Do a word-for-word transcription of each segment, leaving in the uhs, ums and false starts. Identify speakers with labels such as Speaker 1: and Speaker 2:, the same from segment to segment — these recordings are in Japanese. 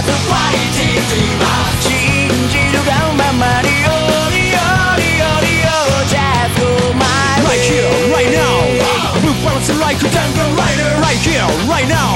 Speaker 1: ずファイティングと言います。信じるがままによりよりよりよ Just go my way
Speaker 2: Right here, right now Move balance like a jungle rider Right here, right now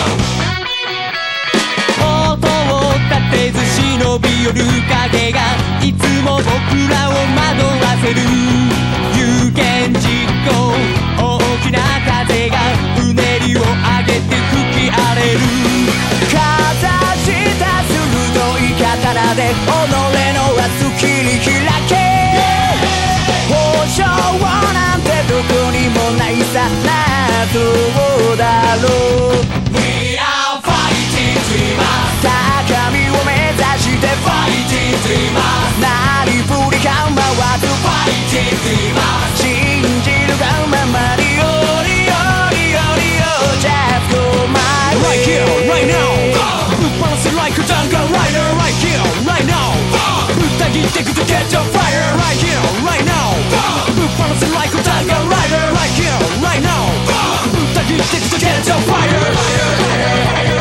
Speaker 1: 音を立てず忍び寄る影がいつも僕らを惑わせる。有言実行大きな風がうねりを上げて吹き荒れる。かざした鋭い刀で己の明日切り開け。保証なんてどこにもないさな、そうだろう。 We are fighting dreamers 高みを目指して fighting dreamers なりふり構わず fighting dreamers 信じるがままによりよりよりよ Just go my way
Speaker 2: Right here, right now Move balance like a jungle rider Right here, right now ぶった切ってくと catch on fire Right here, right now Move balance like a jungle rider Right here, right now ぶった切ってくと catch on fire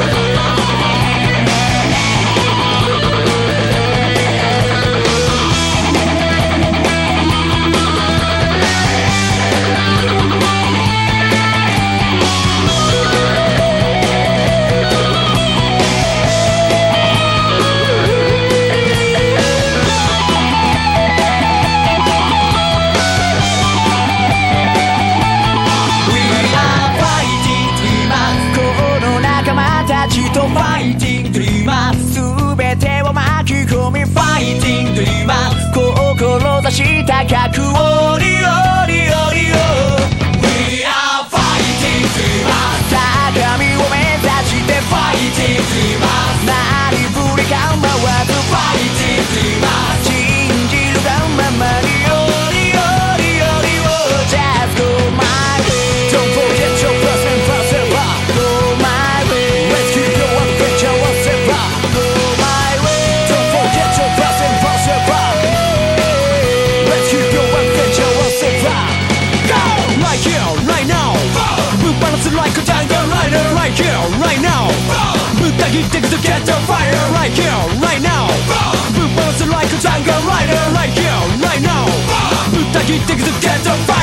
Speaker 1: ファイティングドリーマーすべてを巻き込みファイティングドリーマー志高くおりおりおりお We are fighting dreamers 高みを目指して fighting dreamers なりふり構わず fighting dreamers 信じるがままにおりおりおりお Just go my way
Speaker 2: Don't forget your first and first ever
Speaker 1: Go my way
Speaker 2: Let's keep your adventure once ever
Speaker 1: Go my way
Speaker 2: Don't forget your first and first ever Let's keep your adventure once ever Go! Right here, right now Move balance like a jungle rider Right here, right now ぶった切ってくと catch on fire Right here, right now Move balance like a jungle rider Right here, right now ぶった切ってくと catch on fire